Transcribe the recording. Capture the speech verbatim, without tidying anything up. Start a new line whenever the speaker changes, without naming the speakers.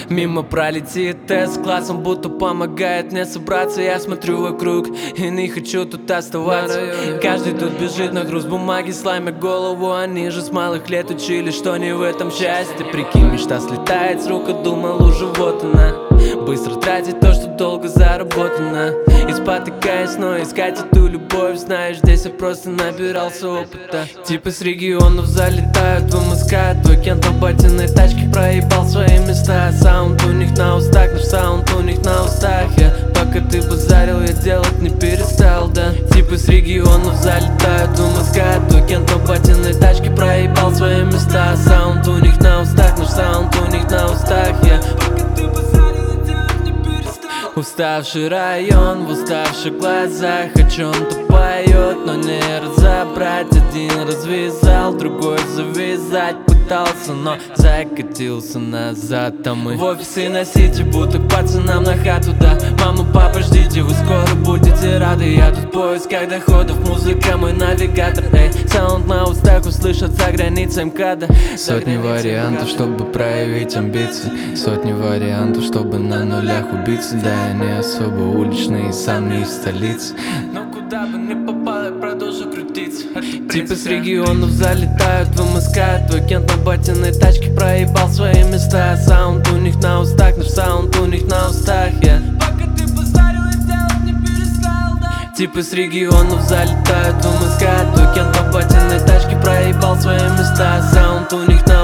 Мимо пролетит тест классом, будто помогает мне собраться. Я смотрю вокруг и не хочу тут оставаться. Каждый тут бежит на груз бумаги, сломя голову. Они же с малых лет учили, что не в этом счастье. Прикинь, мечта слетает с рук, а думал уже вот она. Быстро тратить то, что долго заработано. И спотыкаясь, но искать эту любовь. Знаешь, здесь я просто набирался опыта. Типа с регионов залетают в МСК. Твой кент на батиной тачке проебал свои места. Саунд у них на устах, наш саунд у них на устах. Я, пока ты базарил, я делать не перестал, да. Типа с регионов залетают в МСК. Твой кент на батиной тачке проебал свои места. Саунд у них на устах, наш саунд у них на устах. Я, пока ты базарил, я делать не перестал. Уставший район в уставших глазах. О чем-то поет, но не разобрать. Один развязал, другой завязать пытался, но закатился назад. Там мы в офисе на сити, будто к пацанам на хату, да. Мама, папа, ждите, вы скоро будете рады. Я тут в поисках доходов, музыка мой навигатор. Эй, саунд на устах услышат за границей МКАДа. Сотни вариантов, чтобы проявить амбиции. Сотни вариантов, чтобы на нулях убиться. Да, я не особо уличный, сам не из столицы, но куда бы ни попал, я продолжу крутиться. Типа с регионов залетают в МСК. Твой кент на батиной тачке проебал свои места. Саунд у них на устах, наш саунд у них на устах. Я, пока ты базарил, я делать не перестал, да. Типа с регионов залетают в МСК. Твой кент на батиной тачке проебал свои места. Саунд у них на